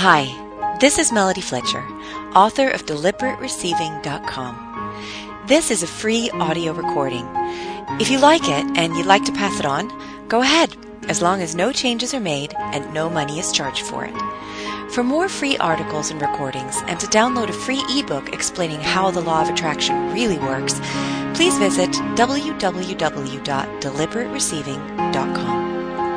Hi, this is Melody Fletcher, author of DeliberateReceiving.com. This is a free audio recording. If you like it and you'd like to pass it on, go ahead, as long as no changes are made and no money is charged for it. For more free articles and recordings, and to download a free ebook explaining how the law of attraction really works, please visit www.deliberatereceiving.com.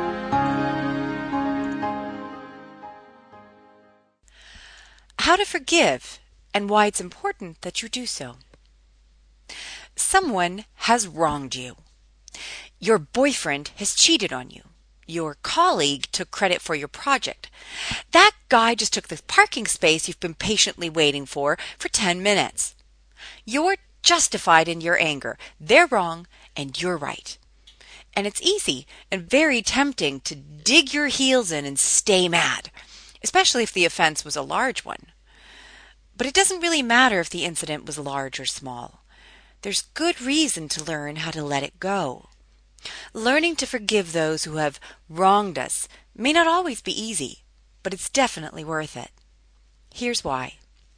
How to forgive and why it's important that you do so. Someone has wronged you. Your boyfriend has cheated on you. Your colleague took credit for your project. That guy just took the parking space you've been patiently waiting for 10 minutes. You're justified in your anger. They're wrong and you're right. And it's easy and very tempting to dig your heels in and stay mad, especially if the offense was a large one. But it doesn't really matter if the incident was large or small. There's good reason to learn how to let it go. Learning to forgive those who have wronged us may not always be easy, but it's definitely worth it. Here's why.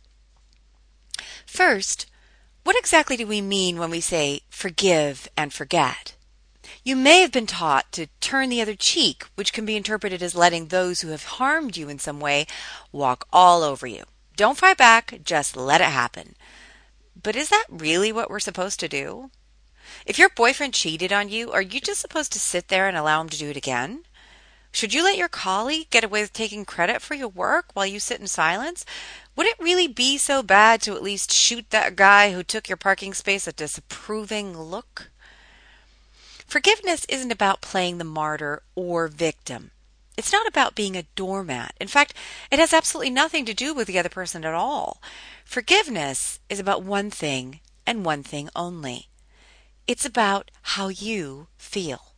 First, what exactly do we mean when we say forgive and forget? You may have been taught to turn the other cheek, which can be interpreted as letting those who have harmed you in some way walk all over you. Don't fight back, just let it happen. But is that really what we're supposed to do? If your boyfriend cheated on you, are you just supposed to sit there and allow him to do it again? Should you let your colleague get away with taking credit for your work while you sit in silence? Would it really be so bad to at least shoot that guy who took your parking space a disapproving look? Forgiveness isn't about playing the martyr or victim. It's not about being a doormat. In fact, it has absolutely nothing to do with the other person at all. Forgiveness is about one thing and one thing only. It's about how you feel.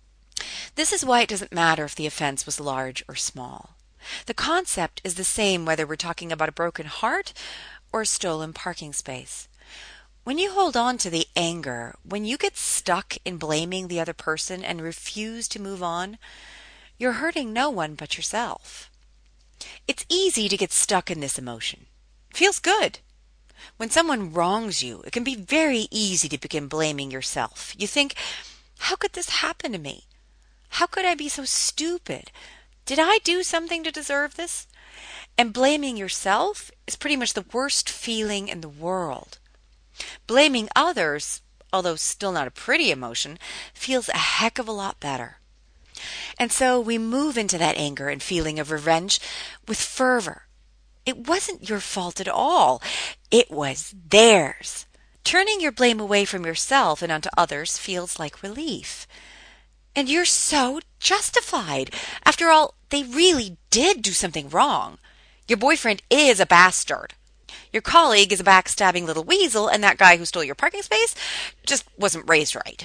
This is why it doesn't matter if the offense was large or small. The concept is the same whether we're talking about a broken heart or a stolen parking space. When you hold on to the anger, when you get stuck in blaming the other person and refuse to move on, you're hurting no one but yourself. It's easy to get stuck in this emotion. It feels good. When someone wrongs you, it can be very easy to begin blaming yourself. You think, how could this happen to me? How could I be so stupid? Did I do something to deserve this? And blaming yourself is pretty much the worst feeling in the world. Blaming others, although still not a pretty emotion, feels a heck of a lot better. And so we move into that anger and feeling of revenge with fervor. It wasn't your fault at all. It was theirs. Turning your blame away from yourself and onto others feels like relief. And you're so justified. After all, they really did do something wrong. Your boyfriend is a bastard. Your colleague is a backstabbing little weasel, and that guy who stole your parking space just wasn't raised right.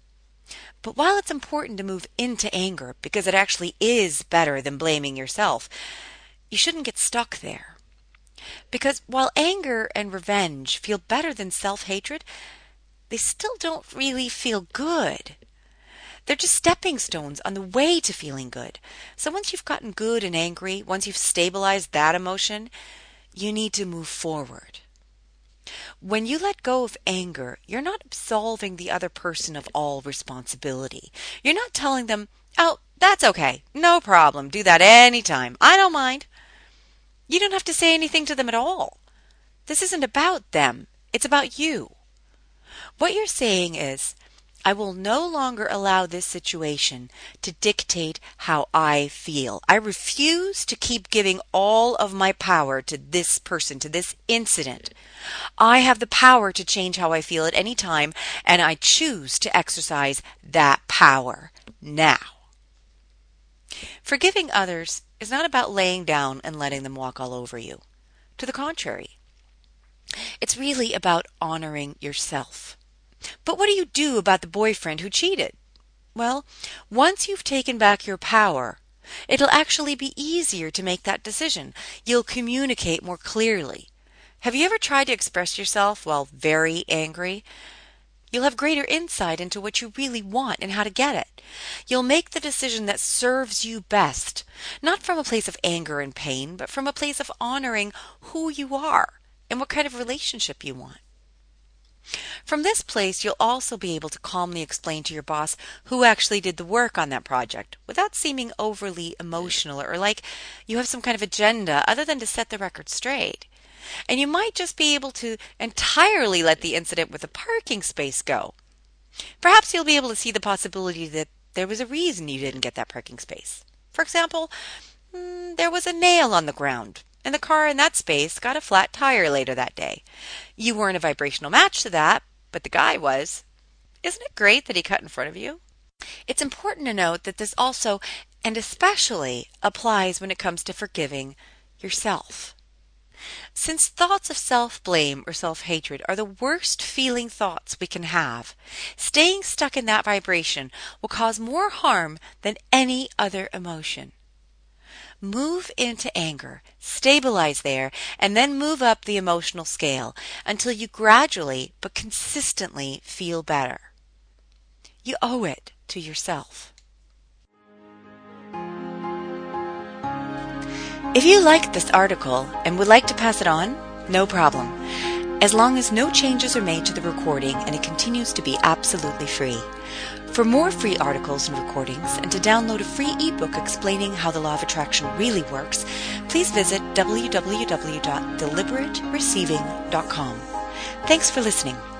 But while it's important to move into anger because it actually is better than blaming yourself, you shouldn't get stuck there. Because while anger and revenge feel better than self-hatred, they still don't really feel good. They're just stepping stones on the way to feeling good. So once you've gotten good and angry, once you've stabilized that emotion, you need to move forward. When you let go of anger, you're not absolving the other person of all responsibility. You're not telling them, oh, that's okay, no problem, do that anytime, I don't mind. You don't have to say anything to them at all. This isn't about them, it's about you. What you're saying is, I will no longer allow this situation to dictate how I feel. I refuse to keep giving all of my power to this person, to this incident. I have the power to change how I feel at any time, and I choose to exercise that power now. Forgiving others is not about laying down and letting them walk all over you. To the contrary, it's really about honoring yourself. But what do you do about the boyfriend who cheated? Well, once you've taken back your power, it'll actually be easier to make that decision. You'll communicate more clearly. Have you ever tried to express yourself while very angry? You'll have greater insight into what you really want and how to get it. You'll make the decision that serves you best, not from a place of anger and pain, but from a place of honoring who you are and what kind of relationship you want. From this place, you'll also be able to calmly explain to your boss who actually did the work on that project without seeming overly emotional or like you have some kind of agenda other than to set the record straight. And you might just be able to entirely let the incident with the parking space go. Perhaps you'll be able to see the possibility that there was a reason you didn't get that parking space. For example, there was a nail on the ground, and the car in that space got a flat tire later that day. You weren't a vibrational match to that, but the guy was. Isn't it great that he cut in front of you? It's important to note that this also, and especially, applies when it comes to forgiving yourself. Since thoughts of self-blame or self-hatred are the worst feeling thoughts we can have, staying stuck in that vibration will cause more harm than any other emotion. Move into anger, stabilize there, and then move up the emotional scale until you gradually but consistently feel better. You owe it to yourself. If you liked this article and would like to pass it on, no problem, as long as no changes are made to the recording and it continues to be absolutely free. For more free articles and recordings, and to download a free ebook explaining how the law of attraction really works, please visit www.deliberatereceiving.com. Thanks for listening.